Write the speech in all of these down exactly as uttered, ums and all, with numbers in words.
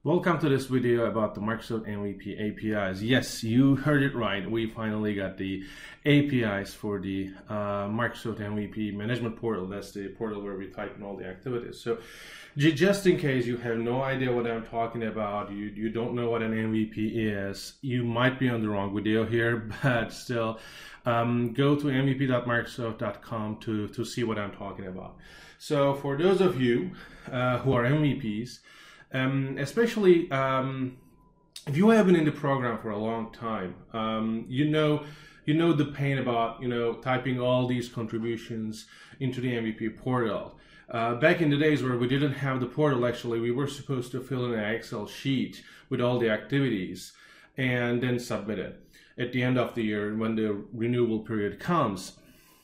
Welcome to this video about the Microsoft M V P A P Is. Yes, you heard it right. We finally got the A P Is for the uh, Microsoft M V P Management Portal. That's the portal where we type in all the activities. So just in case you have no idea what I'm talking about, you, you don't know what an M V P is, you might be on the wrong video here, but still, um, go to m v p dot microsoft dot com to, to see what I'm talking about. So for those of you uh, who are M V Ps, Um, especially um, if you have been in the program for a long time, um, you know you know the pain about you know typing all these contributions into the M V P portal. Uh, back in the days where we didn't have the portal, actually, we were supposed to fill in an Excel sheet with all the activities and then submit it at the end of the year when the renewal period comes.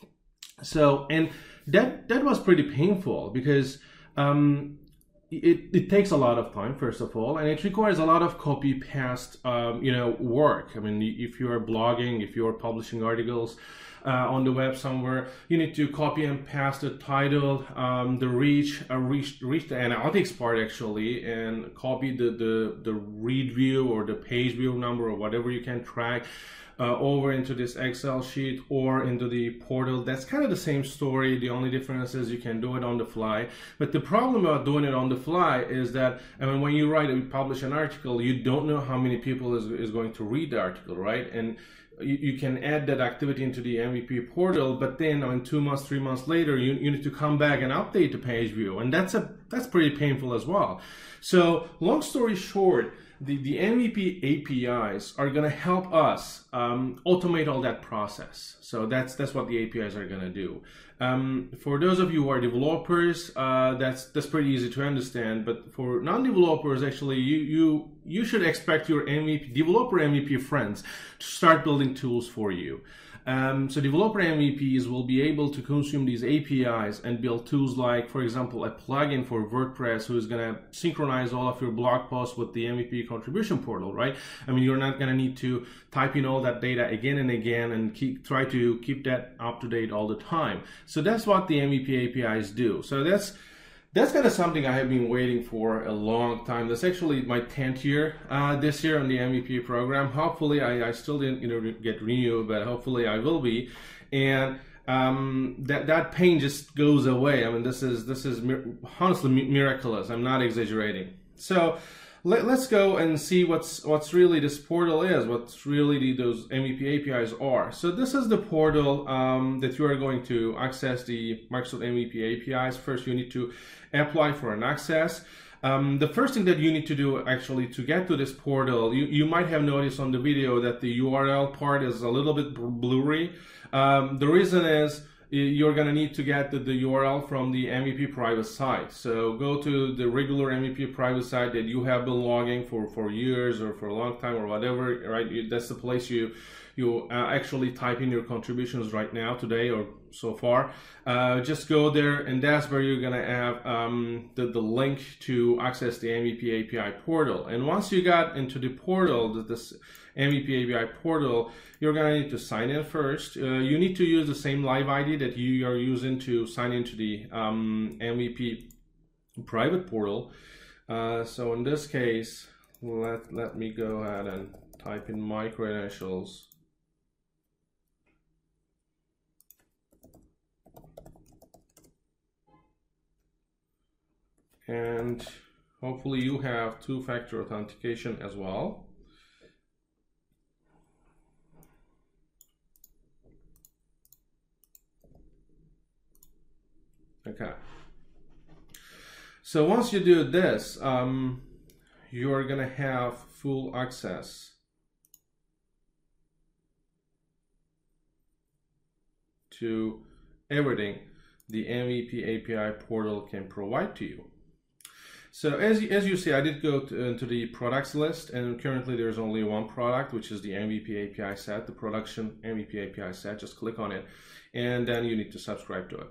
So, and that that was pretty painful because um, It, it takes a lot of time, first of all, and it requires a lot of copy paste, um, you know, work. I mean, if you are blogging, if you are publishing articles uh, on the web somewhere, you need to copy and paste the title, um, the reach, uh, reach, reach the analytics part actually, and copy the, the, the read view or the page view number or whatever you can track. Uh, over into this Excel sheet or into the portal. That's kind of the same story. The only difference is you can do it on the fly. But the problem about doing it on the fly is that, I mean, when you write and publish an article, you don't know how many people is, is going to read the article, right? And you, you can add that activity into the M V P portal, but then, I mean, two months, three months later, you, you need to come back and update the page view. And that's a that's pretty painful as well. So long story short, The, the M V P A P Is are going to help us um, automate all that process. So that's that's what the A P Is are going to do. Um, for those of you who are developers, uh, that's that's pretty easy to understand. But for non-developers, actually, you you you should expect your M V P developer M V P friends to start building tools for you. Um, so developer M V Ps will be able to consume these A P Is and build tools like, for example, a plugin for WordPress who is going to synchronize all of your blog posts with the M V P contribution portal, right? I mean, you're not going to need to type in all that data again and again and keep try to keep that up to date all the time. So that's what the M V P A P Is do. So that's That's kind of something I have been waiting for a long time. That's actually my tenth year uh, this year on the M V P program. Hopefully, I, I still didn't you know, get renewed, but hopefully I will be. And um, that that pain just goes away. I mean, this is this is honestly miraculous. I'm not exaggerating. So let, let's go and see what's what's really this portal is. What's really the, those M V P A P Is are. So this is the portal um, that you are going to access the Microsoft M V P A P Is. First, you need to apply for an access. Um, the first thing that you need to do actually to get to this portal, you, you might have noticed on the video that the U R L part is a little bit blurry. Um, the reason is you're going to need to get the, the U R L from the M V P private site. So go to the regular M V P private site that you have been logging for, for years or for a long time or whatever, right? That's the place you you uh, actually type in your contributions right now, today or so far. Uh, just go there, and that's where you're gonna have um, the, the link to access the M V P A P I portal. And once you got into the portal, this M V P A P I portal, you're gonna need to sign in first. Uh, you need to use the same live I D that you are using to sign into the um, M V P private portal. Uh, so in this case, let, let me go ahead and type in my credentials. And hopefully you have two-factor authentication as well. Okay. So once you do this, um, you're gonna have full access to everything the M V P A P I portal can provide to you. So as, as you see, I did go to, into the products list, and currently there's only one product, which is the M V P A P I set, the production M V P A P I set. Just click on it, and then you need to subscribe to it.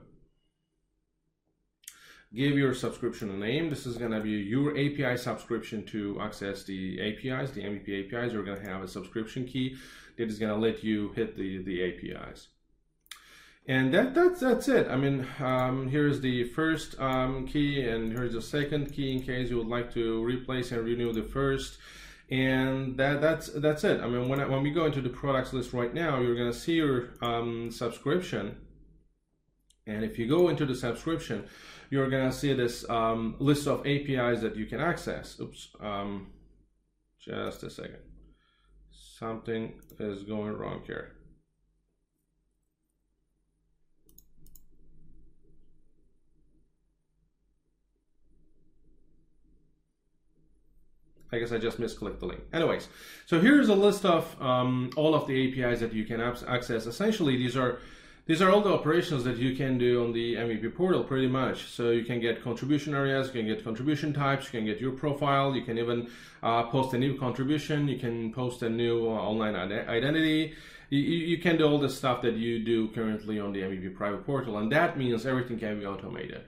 Give your subscription a name. This is going to be your A P I subscription to access the A P Is, the M V P A P Is. You're going to have a subscription key that is going to let you hit the, the A P Is. And that that's that's it. I mean, um, here's the first um, key, and here's the second key in case you would like to replace and renew the first. And that that's that's it. I mean, when I, when we go into the products list right now, you're gonna see your um, subscription. And if you go into the subscription, you're gonna see this um, list of A P Is that you can access. Oops, um, just a second. Something is going wrong here. I guess I just misclicked the link. Anyways, so here's a list of um, all of the A P Is that you can access. Essentially, these are these are all the operations that you can do on the M V P portal, pretty much. So you can get contribution areas, you can get contribution types, you can get your profile, you can even uh, post a new contribution, you can post a new uh, online identity. You, you can do all the stuff that you do currently on the M V P private portal, and that means everything can be automated.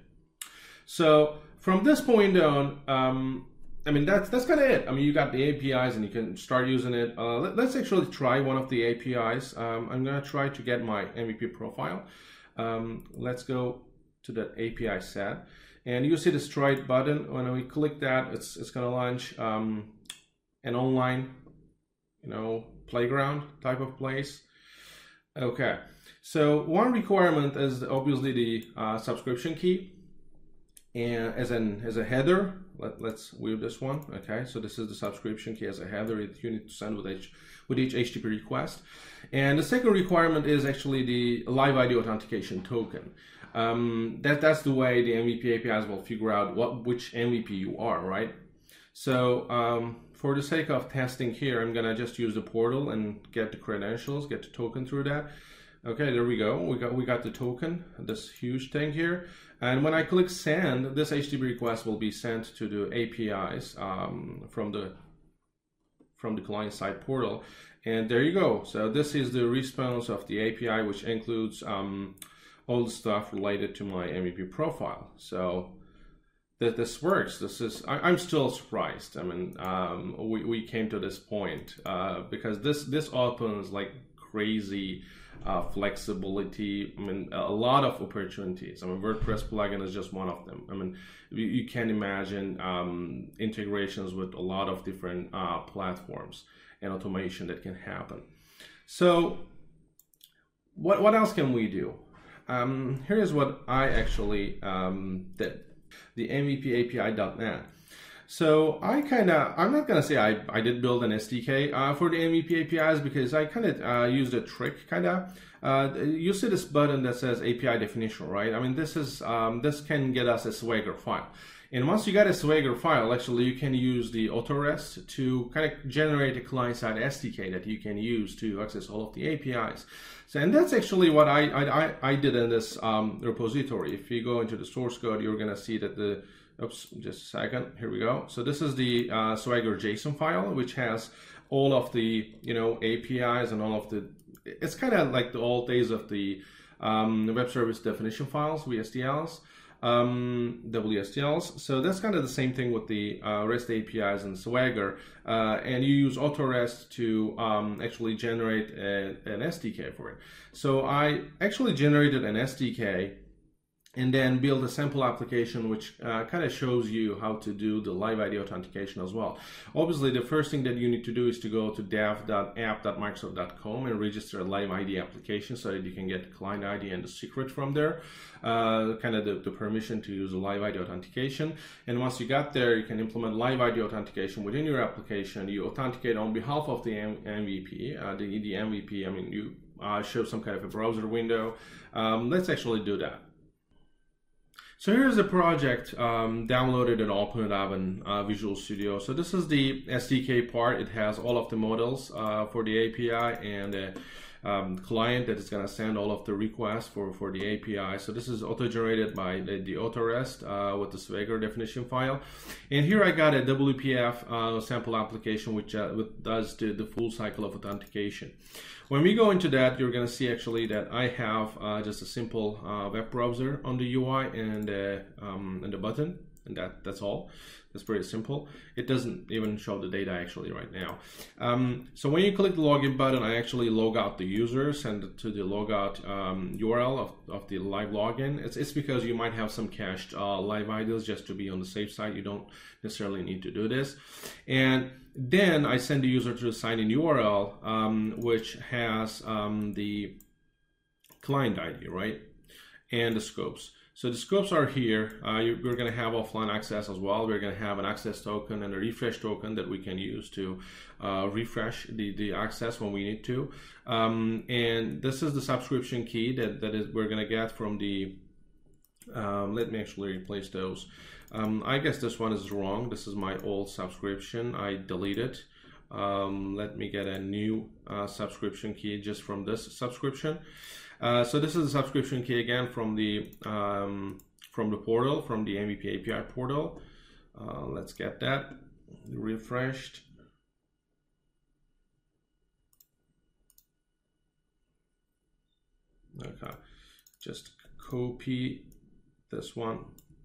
So from this point on, um, I mean, that's that's kind of it. I mean, you got the A P Is and you can start using it. Uh, let, let's actually try one of the A P Is. Um, I'm going to try to get my M V P profile. Um, let's go to that A P I set. And you see the Stride button. When we click that, it's, it's going to launch um, an online, you know, playground type of place. Okay. So one requirement is obviously the uh, subscription key. And as an as a header, let, let's view this one. Okay, so this is the subscription key as a header that you need to send with each with each H T T P request. And the second requirement is actually the live I D authentication token. Um, that that's the way the M V P A P Is will figure out what which M V P you are, right? So um, for the sake of testing here, I'm gonna just use the portal and get the credentials, get the token through that. Okay, there we go. We got we got the token, this huge thing here. And when I click send, this H T T P request will be sent to the A P Is um, from the from the client side portal. And there you go. So this is the response of the A P I, which includes um, all the stuff related to my M V P profile. So that this works. This is I, I'm still surprised. I mean, um, we we came to this point uh, because this this opens like crazy. Uh, flexibility, I mean, a lot of opportunities. I mean, WordPress plugin is just one of them. I mean, you, you can imagine um, integrations with a lot of different uh, platforms and automation that can happen. So what, what else can we do? Um, here's what I actually um, did, the M V P A P I dot net. So I kind of, I'm not going to say I, I did build an S D K uh, for the M V P A P Is because I kind of uh, used a trick kind of. Uh, you see this button that says A P I definition, right? I mean, this is um, this can get us a Swagger file. And once you get a Swagger file, actually you can use the Autorest to kind of generate a client-side S D K that you can use to access all of the A P Is. So, and that's actually what I, I, I did in this um, repository. If you go into the source code, you're going to see that the Oops, just a second. Here we go. So this is the uh, Swagger JSON file, which has all of the, you know, A P Is and all of the, it's kind of like the old days of the um, web service definition files, W S D Ls, um, W S D Ls. So that's kind of the same thing with the uh, REST A P Is and Swagger. Uh, and you use Autorest to um, actually generate a, an S D K for it. So I actually generated an S D K and then build a sample application which uh, kind of shows you how to do the live I D authentication as well. Obviously, the first thing that you need to do is to go to dev dot app dot microsoft dot com and register a live I D application so that you can get the client I D and the secret from there, uh, kind of the, the permission to use a live I D authentication. And once you got there, you can implement live I D authentication within your application. You authenticate on behalf of the M V P, uh, the, the M V P, I mean, you uh, show some kind of a browser window. Um, let's actually do that. So here's a project um, downloaded and opened up in uh, Visual Studio. So this is the S D K part. It has all of the models uh, for the A P I and a um, client that is going to send all of the requests for, for the A P I. So this is auto-generated by the, the Autorest uh, with the Swagger definition file. And here I got a W P F uh, sample application which, uh, which does the, the full cycle of authentication. When we go into that, you're going to see actually that I have uh, just a simple uh, web browser on the U I and, uh, um, and the button and that that's all. It's pretty simple. It doesn't even show the data actually right now. Um, so when you click the login button, I actually log out the user, send it to the logout um, U R L of, of the live login. It's, it's because you might have some cached uh, live I Ds just to be on the safe side. You don't necessarily need to do this. And then I send the user to the sign-in U R L, um, which has um, the client I D, right? And the scopes. So the scopes are here. Uh, you, we're going to have offline access as well. We're going to have an access token and a refresh token that we can use to uh, refresh the, the access when we need to. Um, and this is the subscription key that, that is we're going to get from the, um, let me actually replace those. Um, I guess this one is wrong. This is my old subscription. I deleted it. Um, let me get a new uh, subscription key just from this subscription. Uh, so this is a subscription key again from the um, from the portal, from the M V P A P I portal. Uh, let's get that refreshed. Okay, just copy this one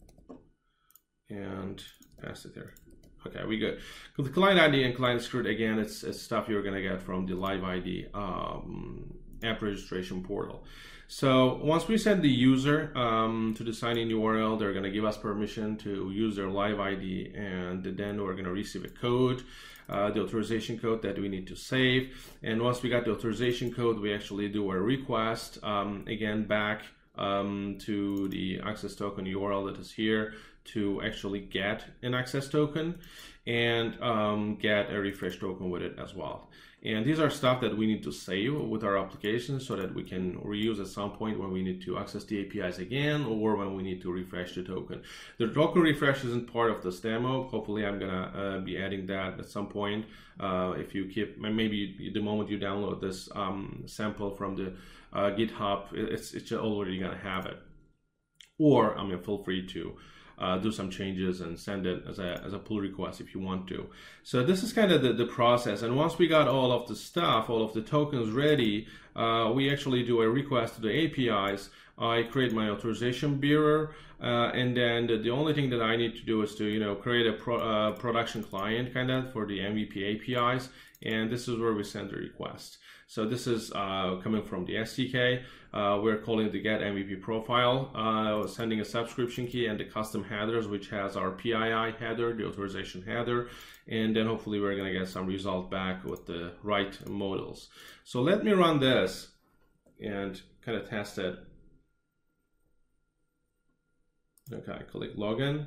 and paste it there. Okay, we good. The client I D and client secret, again, it's, it's stuff you're gonna get from the live I D um, app registration portal. So once we send the user um, to the sign-in U R L, they're going to give us permission to use their live I D, and then we're going to receive a code, uh, the authorization code that we need to save. And once we got the authorization code, we actually do a request um, again back um, to the access token U R L that is here to actually get an access token and um, get a refresh token with it as well. And these are stuff that we need to save with our application so that we can reuse at some point when we need to access the A P Is again, or when we need to refresh the token. The token refresh isn't part of this demo. Hopefully I'm gonna uh, be adding that at some point. Uh, if you keep, maybe you, the moment you download this um, sample from the uh, GitHub, it's, it's already gonna have it. Or, I mean, feel free to Uh, do some changes and send it as a, as a pull request if you want to. So this is kind of the, the process. And once we got all of the stuff, all of the tokens ready, uh, we actually do a request to the A P Is. I create my authorization bearer, uh, and then the, the only thing that I need to do is to, you know, create a pro, uh, production client kind of for the M V P A P Is. And this is where we send the request. So this is uh, coming from the S D K. Uh, we're calling the get M V P profile, uh, sending a subscription key and the custom headers, which has our P I I header, the authorization header, and then hopefully we're going to get some result back with the right modals. So let me run this and kind of test it. Okay, click login.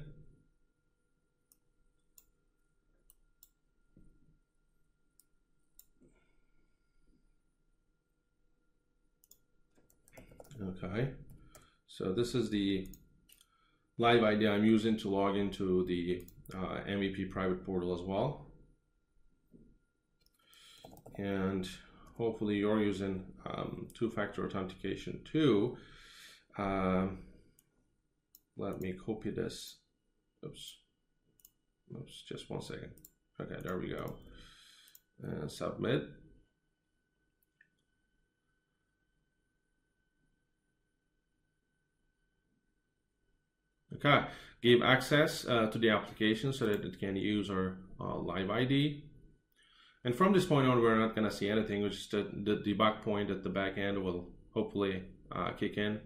Okay, so this is the live I D I'm using to log into the uh, M V P private portal as well. And hopefully you're using um, two-factor authentication too. Um, let me copy this. Oops. Oops, just one second. Okay, there we go. And submit. Okay, give access uh, to the application so that it can use our uh, live I D. And from this point on, we're not going to see anything, which is the, the debug point at the back end will hopefully uh, kick in.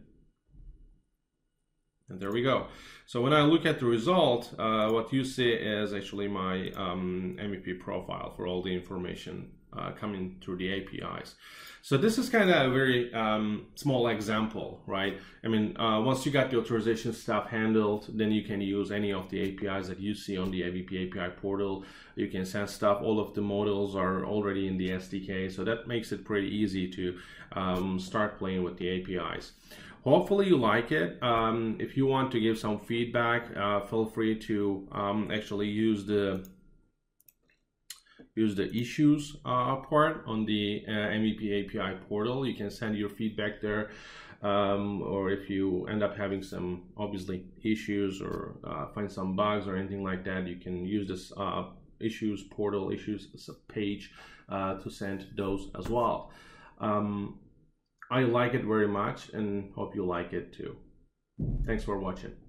And there we go. So when I look at the result, uh, what you see is actually my um, M V P profile for all the information uh, coming through the A P Is. So this is kind of a very um, small example, right? I mean, uh, once you got the authorization stuff handled, then you can use any of the A P Is that you see on the M V P A P I portal. You can send stuff. All of the modals are already in the S D K, so that makes it pretty easy to um, start playing with the A P Is. Hopefully you like it. Um, if you want to give some feedback, uh, feel free to um, actually use the use the issues uh, part on the uh, M V P A P I portal. You can send your feedback there, um, or if you end up having some obviously issues or uh, find some bugs or anything like that, you can use this uh, issues portal issues page uh, to send those as well. Um, I like it very much and hope you like it too. Thanks for watching.